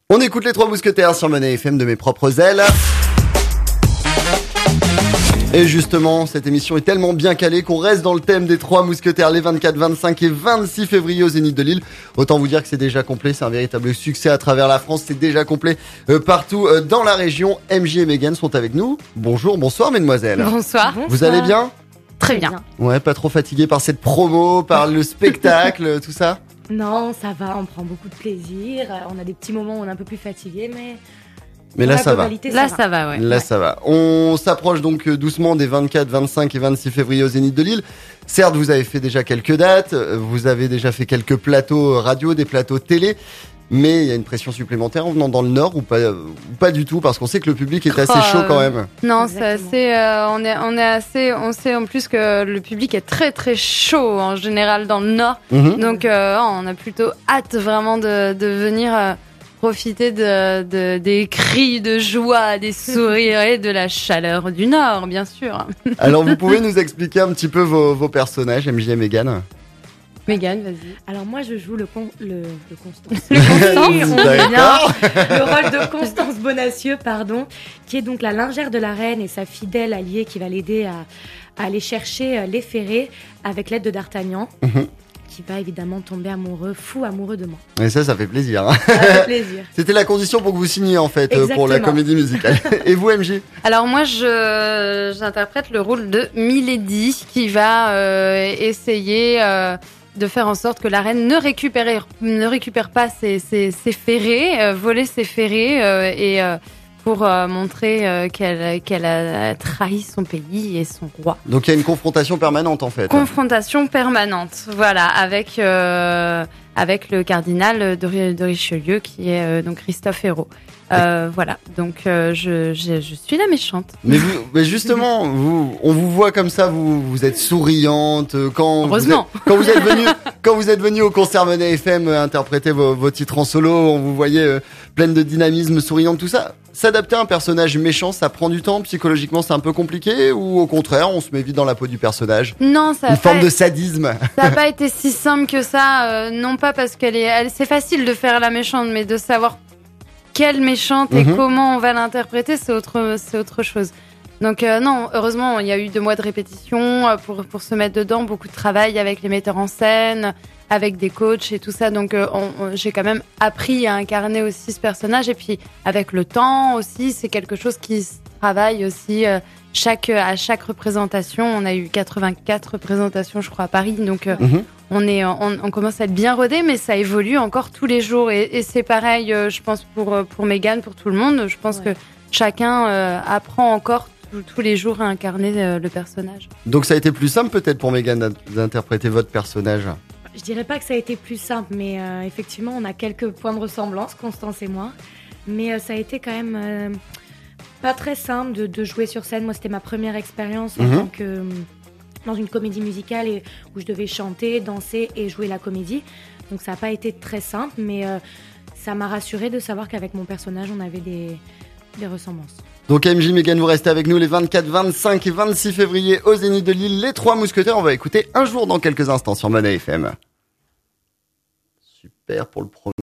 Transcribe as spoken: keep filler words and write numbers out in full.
On écoute les Trois Mousquetaires sur Money F M de mes propres ailes. Et justement, cette émission est tellement bien calée qu'on reste dans le thème des Trois Mousquetaires les vingt-quatre, vingt-cinq et vingt-six février au Zénith de Lille. Autant vous dire que c'est déjà complet, c'est un véritable succès à travers la France, c'est déjà complet euh, partout euh, dans la région. M J et Mégane sont avec nous. Bonjour, bonsoir mesdemoiselles. Bonsoir. Vous allez bien ? Très bien. Ouais, pas trop fatigué par cette promo, par le spectacle, tout ça ? Non, ça va, on prend beaucoup de plaisir. On a des petits moments où on est un peu plus fatigué, mais... Mais là, ça va. Là, ça va, ouais. Là, ouais. ça va. On s'approche donc doucement des vingt-quatre, vingt-cinq et vingt-six février au Zénith de Lille. Certes, vous avez fait déjà quelques dates, vous avez déjà fait quelques plateaux radio, des plateaux télé, mais il y a une pression supplémentaire en venant dans le Nord ou pas, ou pas du tout, parce qu'on sait que le public est assez chaud quand même. Non, c'est assez, euh, on est, on est assez, on sait en plus que le public est très très chaud en général dans le Nord, Mm-hmm. donc euh, on a plutôt hâte vraiment de, de venir. Euh, profiter de, de, des cris de joie, des sourires et de la chaleur du Nord, bien sûr. Alors, vous pouvez nous expliquer un petit peu vos, vos personnages, M J et Mégane ? Mégane, vas-y. Alors moi, je joue le, con... le... le Constance. Le Constance, on est bien. Le rôle de Constance Bonacieux, pardon, qui est donc la lingère de la reine et sa fidèle alliée qui va l'aider à, à aller chercher les ferrets avec l'aide de D'Artagnan. Mm-hmm. Qui va évidemment tomber amoureux, fou amoureux de moi. Et ça, ça fait plaisir. Hein. Ça fait plaisir. C'était la condition pour que vous signiez en fait. Exactement. Pour la comédie musicale. Et vous, M J ? Alors moi, je j'interprète le rôle de Milady qui va euh, essayer euh, de faire en sorte que la reine ne récupère ne récupère pas ses ses, ses ferrets, euh, voler ses ferrets euh, et euh, pour euh, montrer euh, qu'elle, qu'elle a trahi son pays et son roi. Donc il y a une confrontation permanente en fait. Confrontation permanente, voilà, avec, euh, avec le cardinal de, de Richelieu qui est euh, donc Christophe Hérault. Euh, voilà, donc euh, je, je, je suis la méchante. Mais, vous, mais justement, vous, on vous voit comme ça, vous, vous êtes souriante quand Heureusement. Vous êtes, quand vous êtes venu, quand vous êtes venu au concert Money F M euh, interpréter vos, vos titres en solo, on vous voyait euh, pleine de dynamisme, souriante, tout ça. S'adapter à un personnage méchant, ça prend du temps. Psychologiquement, c'est un peu compliqué, ou au contraire, on se met vite dans la peau du personnage. Non, ça. Une forme de sadisme. Ça n'a pas été si simple que ça. Euh, non pas parce qu'elle est, elle, c'est facile de faire la méchante, mais de savoir quelle méchante et mm-hmm. comment on va l'interpréter, c'est autre, c'est autre chose. Donc euh, non, heureusement, il y a eu deux mois de répétition euh, pour pour se mettre dedans, beaucoup de travail avec les metteurs en scène, avec des coachs et tout ça. Donc euh, on, on, j'ai quand même appris à incarner aussi ce personnage. Et puis avec le temps aussi, c'est quelque chose qui se travaille aussi. Euh, chaque à chaque représentation, on a eu quatre-vingt-quatre représentations, je crois, à Paris. Donc euh, mm-hmm. on est on, on commence à être bien rodé, mais ça évolue encore tous les jours. Et, et c'est pareil, euh, je pense pour pour Mégane, pour tout le monde. Je pense ouais. que chacun euh, apprend encore tous les jours à incarner euh, le personnage. Donc ça a été plus simple peut-être pour Mégane d'interpréter votre personnage ? Je dirais pas que ça a été plus simple, mais euh, effectivement on a quelques points de ressemblance, Constance et moi. Mais euh, ça a été quand même euh, pas très simple de, de jouer sur scène. Moi c'était ma première expérience mm-hmm. en tant que, dans une comédie musicale et, où je devais chanter, danser et jouer la comédie. Donc ça n'a pas été très simple, mais euh, ça m'a rassurée de savoir qu'avec mon personnage on avait des, des ressemblances. Donc M J, Mégane, vous restez avec nous les vingt-quatre, vingt-cinq et vingt-six février au Zénith de Lille. Les Trois Mousquetaires, on va écouter Un jour dans quelques instants sur Money F M. Super pour le premier.